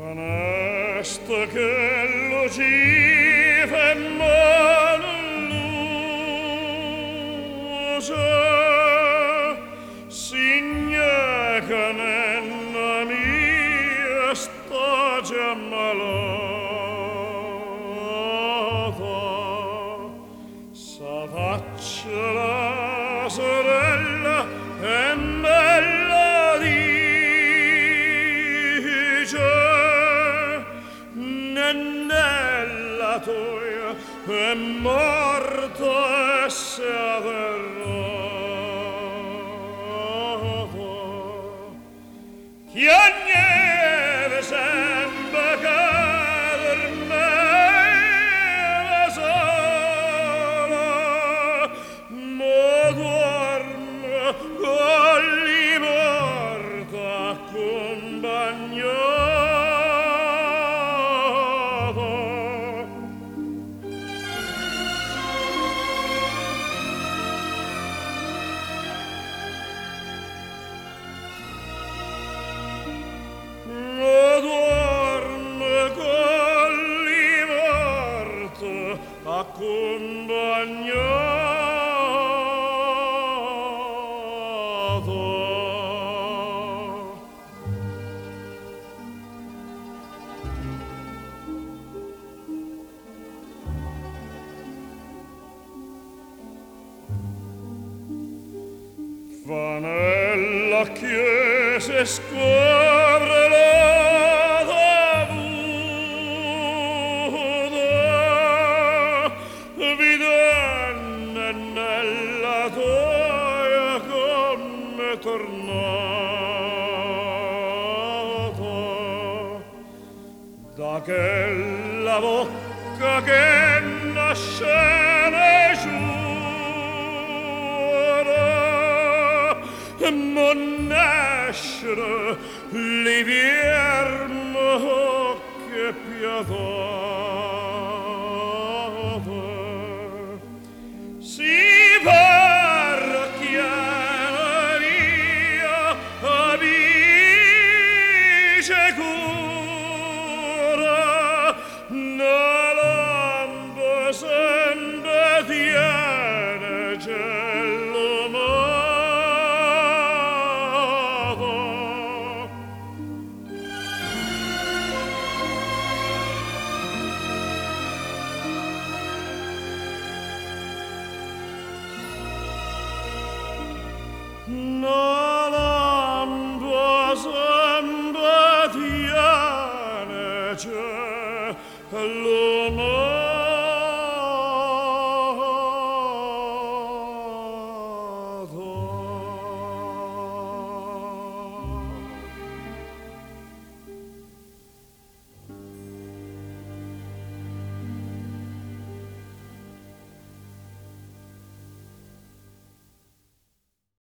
Fanesta che lo give mallusa, signa che nella mia sta già malata. Sa faccia la sorella e bella dice: nella tua è morta e si avverrata. Chi a nieve sembra cader neve sola, ma dorme con li morta accompagnata. Accompagnato. Va nella chiesa e scopre la nella toia come tornato da quella bocca che nasce ne giura non nascere l'inverno che pietoso si parrocchiana amici